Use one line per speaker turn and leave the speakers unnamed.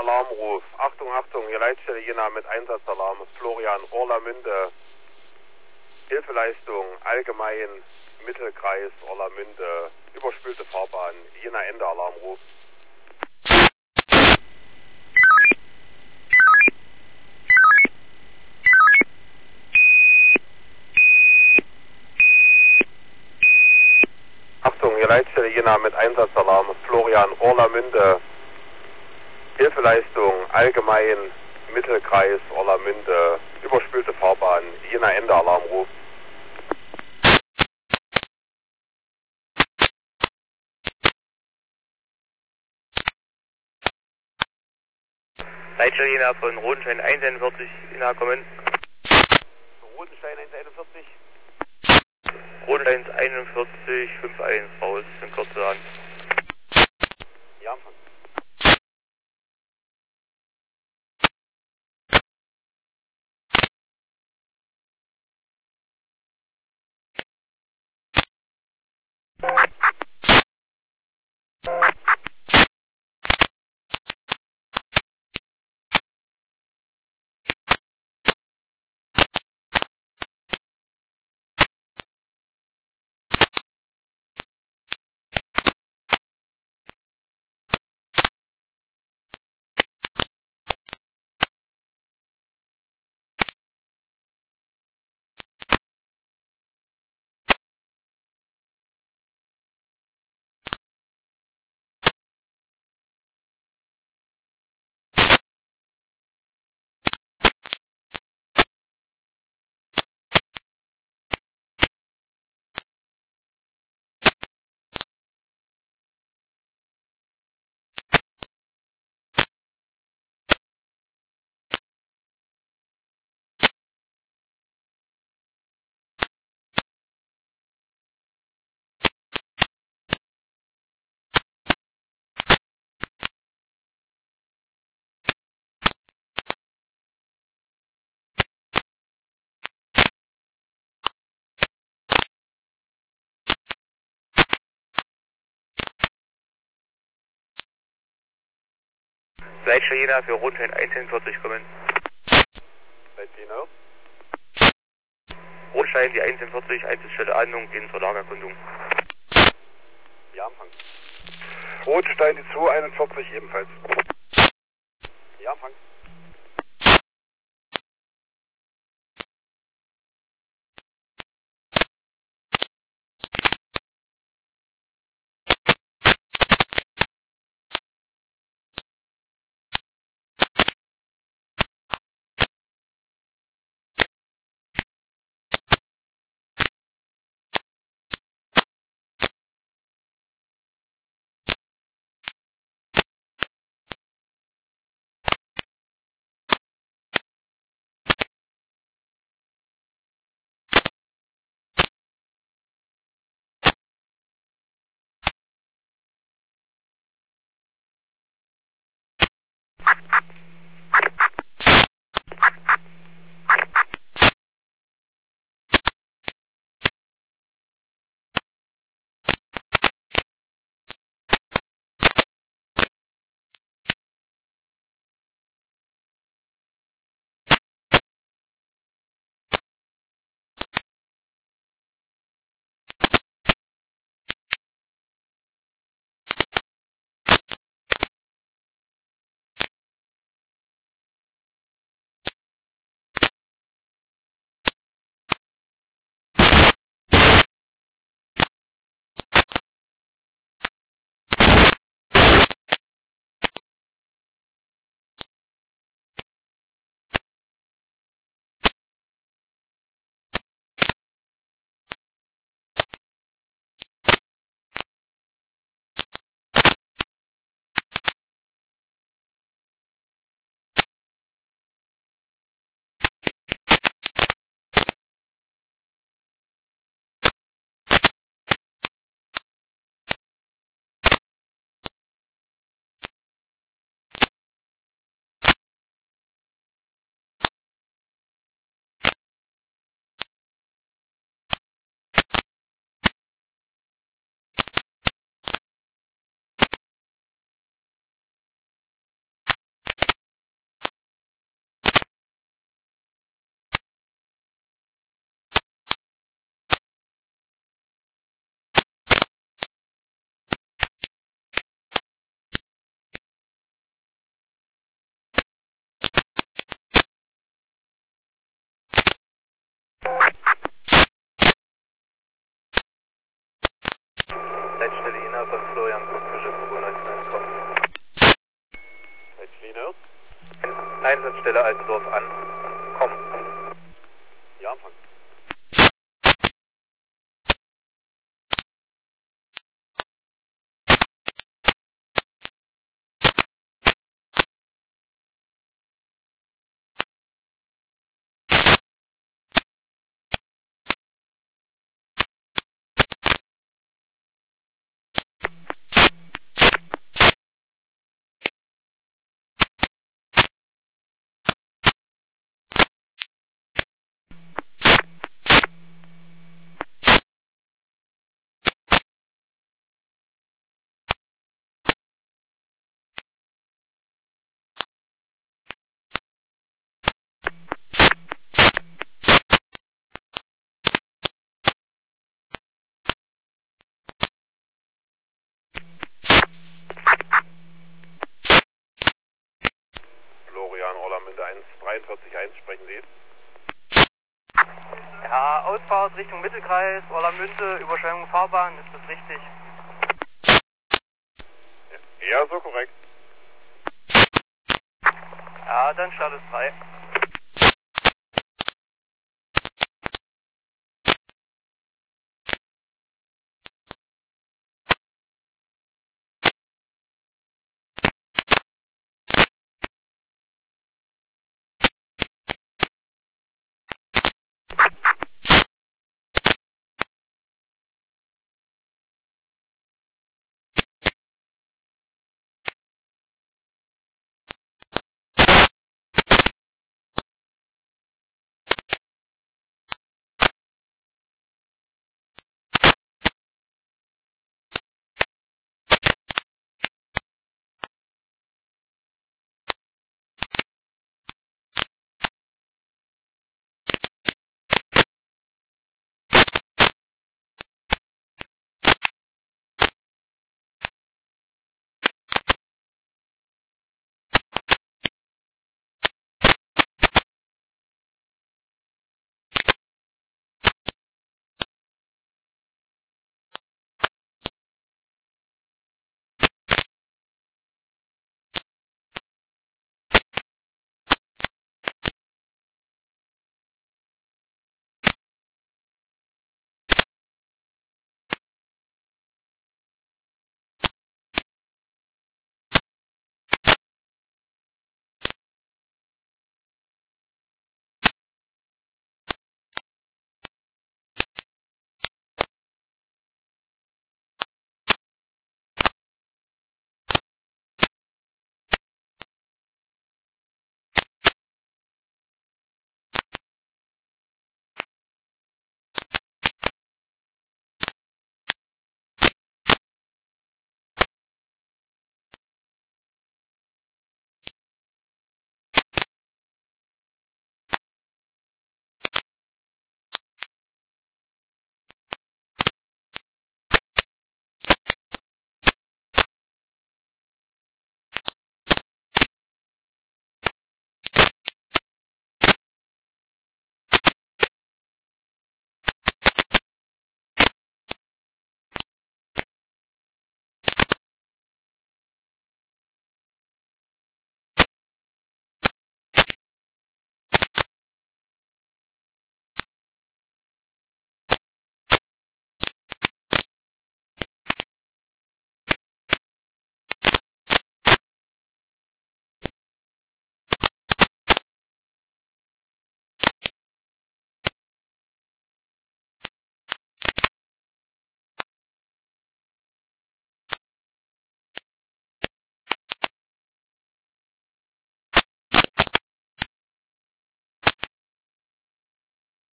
Alarmruf. Achtung, Achtung, hier Leitstelle Jena mit Einsatzalarm. Florian, Orlamünde. Hilfeleistung, allgemein, Mittelkreis, Orlamünde. Überspülte Fahrbahn, Jena Ende Alarmruf. Achtung, hier Leitstelle Jena mit Einsatzalarm. Florian, Orlamünde. Hilfeleistung, allgemein, Mittelkreis, Orlamünde. Überspülte Fahrbahn, Jena Ende Alarmruf.
Leitstelle Jena von Rodenstein 141, Jena kommen.
Rodenstein 141.
Rodenstein 41, 51 raus, in Kürze an.
Ja, Anfang.
Leitstelle Jena für Rodenstein 141 kommen.
Leitstelle.
Rodenstein, die 141, Einsatzstelle Ahndung, gehen zur Lagerkundung.
Ja, Anfang.
Rodenstein, die 241 ebenfalls.
Ja, Anfang.
Stelle Altendorf an. Komm.
Ja, Anfang. Florian Orlamünde 143.1, sprechen Sie?
Ja, Ausfahrt Richtung Mittelkreis, Orlamünde, Überschwemmung Fahrbahn, ist das richtig?
Ja, so korrekt.
Ja, dann Start ist frei.